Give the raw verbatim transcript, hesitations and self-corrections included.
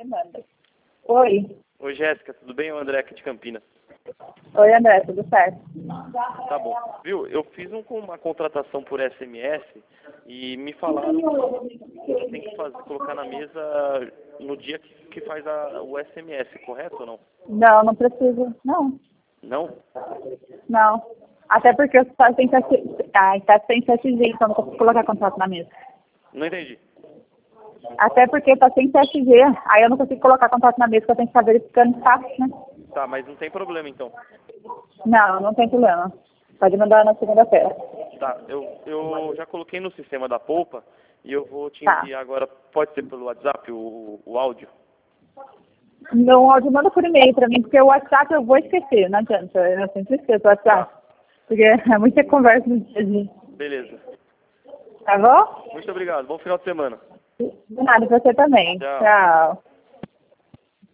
manda. Oi. Oi, Jéssica, tudo bem? O André aqui de Campinas. Oi, André, tudo certo? Tá bom. Viu, eu fiz um, uma contratação por S M S e me falaram que tem que fazer, colocar na mesa no dia que, que faz a, o S M S, correto ou não? Não, não precisa. Não. Não? Não. Até porque eu só tenho sete... Ah, está sem sete G, então não consigo colocar contrato na mesa. Não entendi. Até porque está sem sete G, aí eu não consigo colocar contrato na mesa, porque eu tenho que estar verificando status, né? Tá, mas não tem problema então. Não, não tem problema. Pode mandar na segunda-feira. Tá, eu, eu já coloquei no sistema da polpa e eu vou te Tá. enviar agora, pode ser pelo WhatsApp, o, o áudio? Não, áudio manda por e-mail pra mim, porque o WhatsApp eu vou esquecer, não adianta. Eu sempre esqueço o WhatsApp. Tá. Porque é muita conversa no dia a dia. Beleza. Tá bom? Muito obrigado, bom final de semana. De nada, pra você também. Tchau. Tchau.